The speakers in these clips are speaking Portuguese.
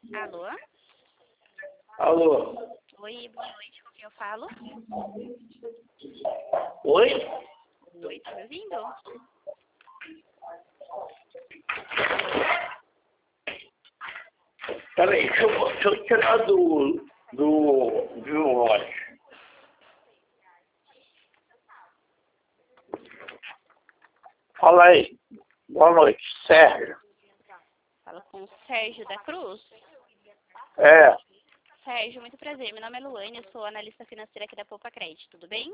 Alô? Alô? Oi, boa noite, com quem eu falo? Oi? Oi, tá me ouvindo? Peraí, deixa eu tirar do relógio. Fala aí. Boa noite, Sérgio. Falo com o Sérgio da Cruz. É, Sérgio, muito prazer. Meu nome é Luane, eu sou analista financeira aqui da Poupa Crédito, tudo bem?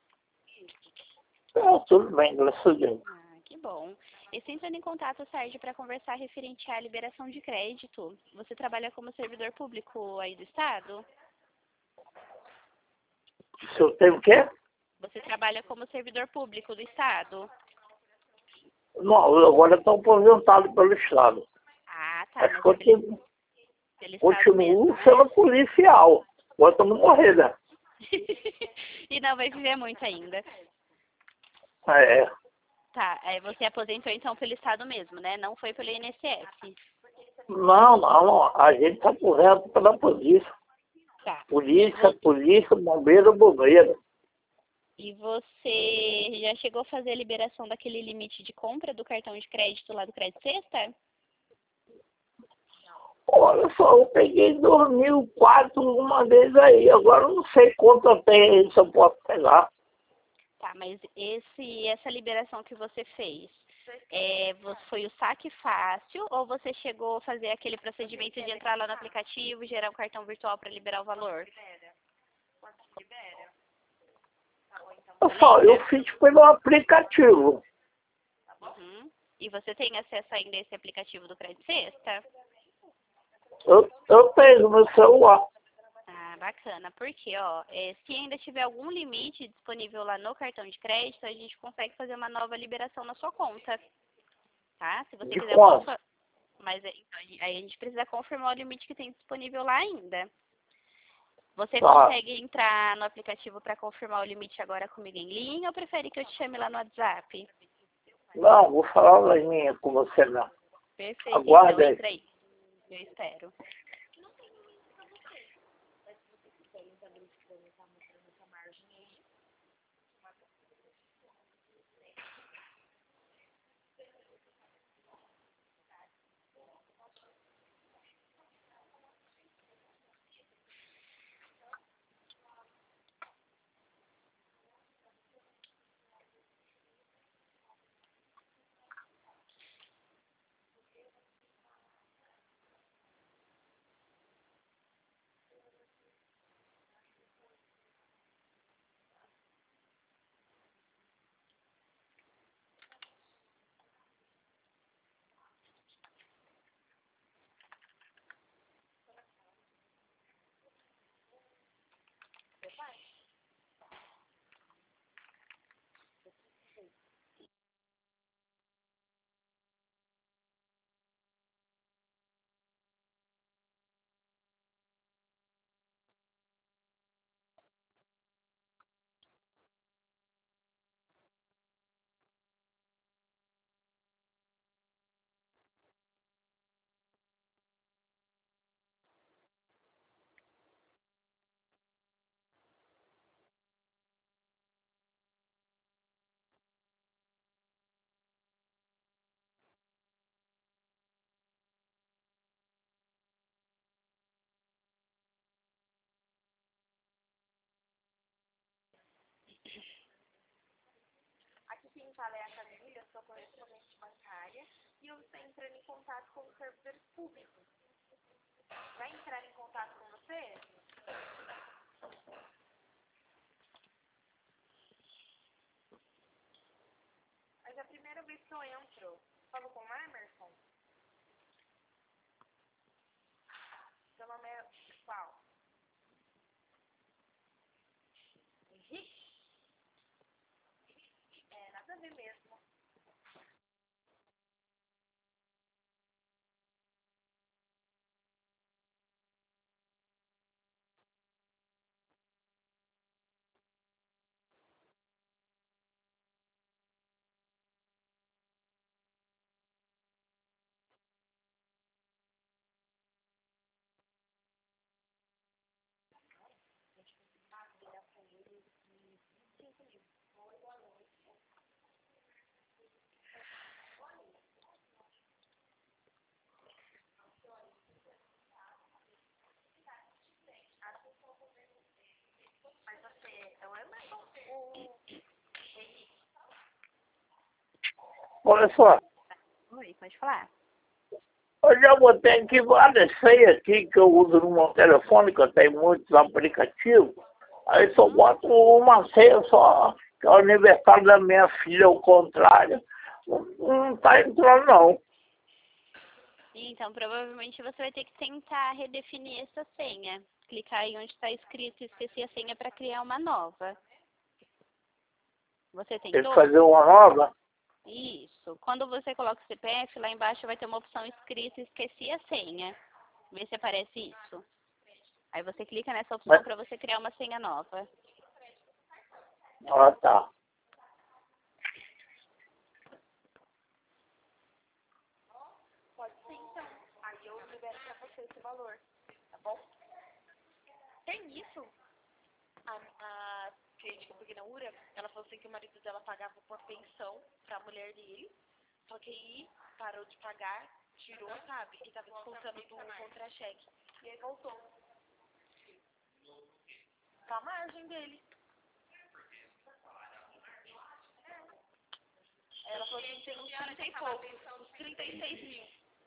tudo bem, graças a Deus. Ah, que bom. Estou entrando em contato, Sérgio, para conversar referente à liberação de crédito. Você trabalha como servidor público aí do Estado? Se eu tenho o quê? Você trabalha como servidor público do Estado? Não, eu agora estou aposentado pelo Estado. Ah, tá, Mas mas é pelo Estado mesmo, continuo né? sendo policial. Agora estamos morrer, né? E não vai viver muito ainda. É. Tá, você aposentou então pelo Estado mesmo, né? Não foi pelo INSS. Não. A gente está aposentado pela polícia. Tá. Polícia, bombeiro. E você já chegou a fazer a liberação daquele limite de compra do cartão de crédito lá do Crédito Sexta? Olha só, eu peguei 2004 uma vez aí. Agora eu não sei quanto eu tenho, se eu posso pegar. Tá, mas essa liberação que você fez, foi o saque fácil ou você chegou a fazer aquele procedimento de entrar lá no aplicativo, gerar um cartão virtual para liberar o valor? Só, eu Lembra? fiz pelo aplicativo. Uhum. E você tem acesso ainda a esse aplicativo do Crédito Sexta? Eu tenho no meu celular. Ah, bacana. Porque, se ainda tiver algum limite disponível lá no cartão de crédito, a gente consegue fazer uma nova liberação na sua conta, tá? Se você De quiser, eu posso... quanto? Mas então, aí a gente precisa confirmar o limite que tem disponível lá ainda. Você Tá. consegue entrar no aplicativo para confirmar o limite agora comigo em linha ou prefere que eu te chame lá no WhatsApp? Não, vou falar das minhas com você não. Perfeito, então Aguarda aí. entra aí. Eu espero. Aqui quem fala é a Camila, eu sou correspondente bancária e eu estou entrando em contato com o servidor público. Vai entrar em contato com você? Mas é a primeira vez que eu entro. Falo com o Emerson? Seu nome é qual? Henrique? É, nada a ver mesmo. Olha só, Oi, pode falar. eu já botei aqui várias senhas aqui que eu uso no meu telefone, que eu tenho muitos aplicativos. Aí só boto uma senha só, que é o aniversário da minha filha, ao contrário. Não tá entrando, não. Então, provavelmente você vai ter que tentar redefinir essa senha. Clicar aí onde está escrito esqueci a senha para criar uma nova. Você Tem que tentou? fazer uma nova. Isso. Quando você coloca o CPF, lá embaixo vai ter uma opção escrita esqueci a senha. Vê se aparece isso. Aí você clica nessa opção para você criar uma senha nova. Ah, tá. Pode ser, então. Aí eu libero pra você esse valor, tá bom? Tem isso? A cliente que eu peguei na URA, ela falou assim que o marido dela pagava por pensão pra mulher dele, só que aí parou de pagar, tirou, sabe? E tava descontando do contra-cheque. E aí voltou. Pra margem dele. Ela falou que tem uns 30 e poucos, uns 36 mil.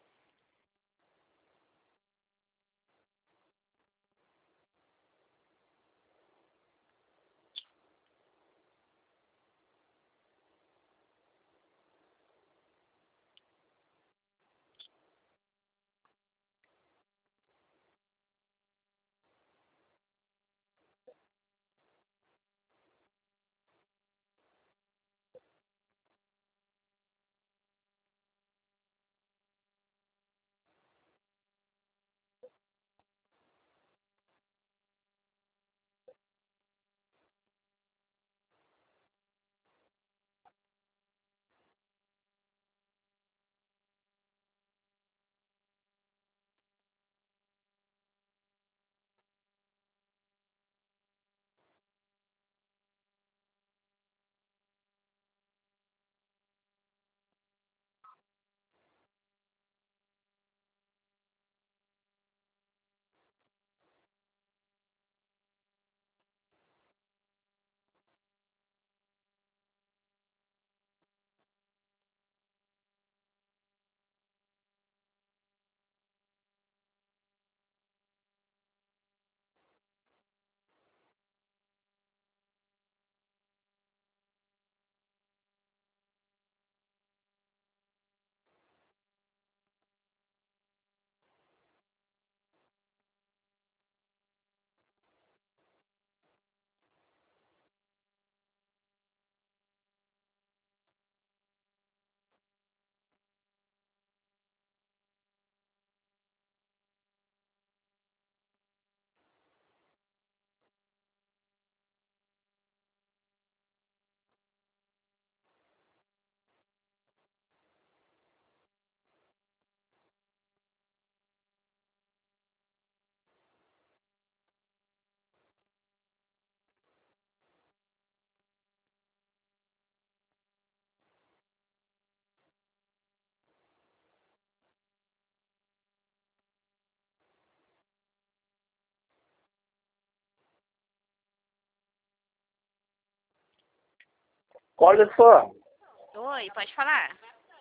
Olha só, Oi, pode falar.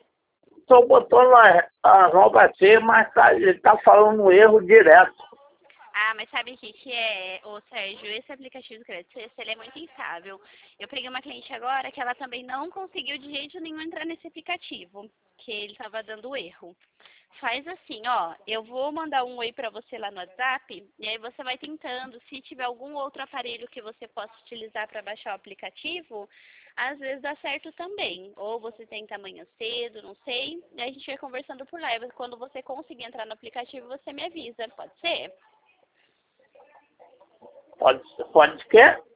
estou botando a nova senha, mas ele tá falando um erro direto. Ah, mas sabe o que é, ô Sérgio? Esse aplicativo do Crédito Sexta, ele é muito instável. Eu peguei uma cliente agora que ela também não conseguiu de jeito nenhum entrar nesse aplicativo, que ele estava dando erro. Faz assim, ó, eu vou mandar um oi pra você lá no WhatsApp, e aí você vai tentando, se tiver algum outro aparelho que você possa utilizar para baixar o aplicativo, às vezes dá certo também. Ou você tenta amanhã cedo, não sei, e aí a gente vai conversando por lá. E quando você conseguir entrar no aplicativo, você me avisa, pode ser? Pode quê?